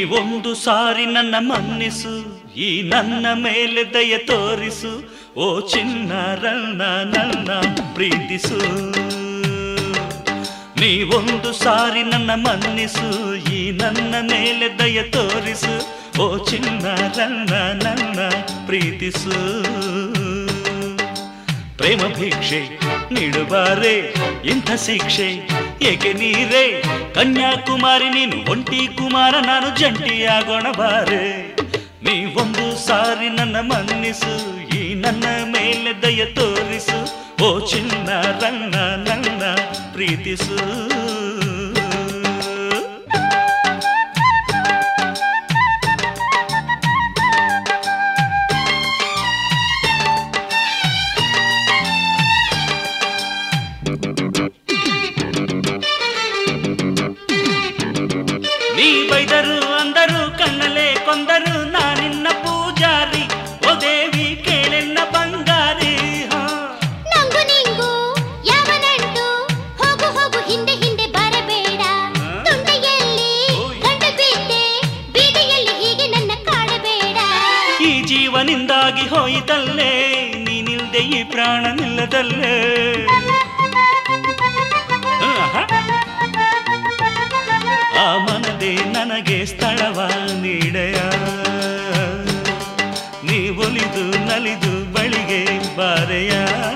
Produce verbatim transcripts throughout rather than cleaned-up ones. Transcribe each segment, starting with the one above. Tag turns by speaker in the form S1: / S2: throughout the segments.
S1: ನೀವೊಂದು ಸಾರಿ ನನ್ನ ಮನ್ನಿಸು, ಈ ನನ್ನ ಮೇಲೆ ದಯ ತೋರಿಸು, ಓ ಚಿನ್ನ ರನ್ನ ನನ್ನ ಪ್ರೀತಿಸು. ನೀವೊಂದು ಸಾರಿ ನನ್ನ ಮನ್ನಿಸು, ಈ ನನ್ನ ಮೇಲೆ ದಯ ತೋರಿಸು, ಓ ಚಿನ್ನ ರನ್ನ ನನ್ನ ಪ್ರೀತಿಸು. ಪ್ರೇಮ ಭಿಕ್ಷೆ ನೀಡುವಾರೆ ಇಂಥ ಶಿಕ್ಷೆ ಏಕೆ ನೀರೇ ಕನ್ಯಾಕುಮಾರಿ, ನೀನು ಒಂಟಿ ಕುಮಾರ ನಾನು ಜಂಟಿಯಾಗೋಣ ಬಾರೆ. ನೀವೊಂದು ಸಾರಿ ನನ್ನ ಮನ್ನಿಸು, ಈ ನನ್ನ ಮೇಲೆ ದಯ ತೋರಿಸು, ಓ ಚಿನ್ನ ರನ್ನ ನನ್ನ ಪ್ರೀತಿಸು. ನೀ ಬೈದರು ಅಂದರು ಕಣ್ಣಲೆ ಕೊಂದರು ನಾನಿನ್ನ ಪೂಜಾರಿ, ಓ ದೇವಿ ಕೇಳೆನ್ನ ಬಂಗಾರಿ.
S2: ನಂಗು ನಿಂಗು ಯಾವ ನಂಟು, ಹೋಗು ಹೋಗು ಹಿಂದೆ ಹಿಂದೆ ಬರಬೇಡ. ತುಂಡೆಯಲ್ಲಿ ಗಂಟು ಬಿದ್ದೆ ಬೀದಿಯಲ್ಲಿ ಹೀಗೆ ನನ್ನ ಕಾಡಬೇಡ.
S1: ಈ ಜೀವನಿಂದಾಗಿ ಹೋಯಿತಲ್ಲೇ, ನೀನಿಲ್ದೆ ಈ ಪ್ರಾಣ ನಿಲ್ಲದಲ್ಲೇ. ಆ ಮನದೇ ನನಗೆ ಸ್ಥಳವ ನೀಡೆಯ, ನೀ ಒಲಿದು ನಲಿದು ಬಳಿಗೆ ಬಾರೆಯ.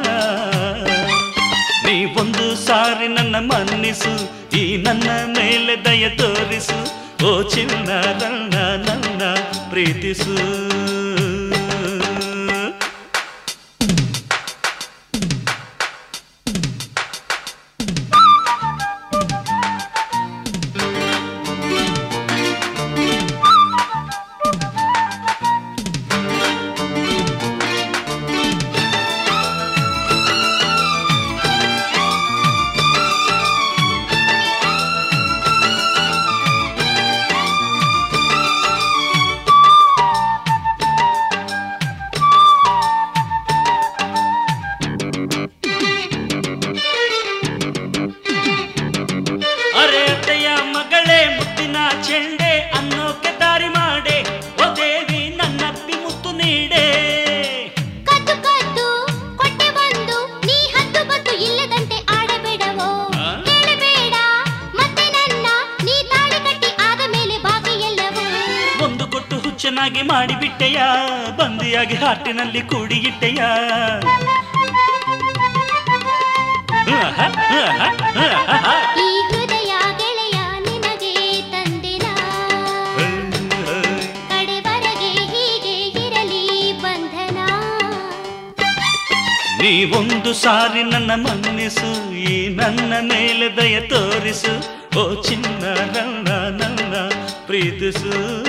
S1: ನೀವೊಂದು ಸಾರಿ ನನ್ನ ಮನ್ನಿಸು, ಈ ನನ್ನ ಮೇಲೆ ದಯ ತೋರಿಸು, ಓ ಚಿನ್ನ ರನ್ನ ನನ್ನ ಪ್ರೀತಿಸು. ಅರೆ ಅತ್ತೆಯ ಮಗಳೇ ಮುತ್ತಿನ ಚೆಂಡೆ ಅನ್ನೋಕೆ ದಾರಿ ಮಾಡೆ, ಓ ದೇವಿ ನನ್ನಪ್ಪಿ ಮುತ್ತು ನೀಡೆ.
S2: ಕದ್ದು ಕದ್ದು ಕೊಟ್ಟೆ ಬಂದು ನೀ ಹದ್ದು ಬದ್ದು ಇಲ್ಲದಂತೆ ಆಡಬೇಡವೋ, ಕೇಳಬೇಡ ಮತ್ತೆ ನನ್ನ ನೀ ತಾಳಿ ಕಟ್ಟಿ ಆದ ಮೇಲೆ ಬಾಕಿ ಎಲ್ಲವೋ.
S1: ಒಂದು ಕೊಟ್ಟು ಹುಚ್ಚನಾಗಿ ಮಾಡಿಬಿಟ್ಟೆಯ, ಬಂದಿಯಾಗಿ ಹಾಟಿನಲ್ಲಿ ಕೂಡಿಗಿಟ್ಟೆಯ.
S2: ಈ ಹೃದಯ ಗೆಳೆಯ ನಿನಗೆ ತಂದೆನ, ಕಡೆವರೆಗೆ ಹೀಗೆ ಇರಲಿ ಬಂಧನ.
S1: ನೀವೊಂದು ಸಾರಿ ನನ್ನ ಮನ್ನಿಸು, ಈ ನನ್ನ ಮೇಲೆ ದಯ ತೋರಿಸು, ಓ ಚಿನ್ನ ರನ್ನ ನನ್ನ ಪ್ರೀತಿಸು.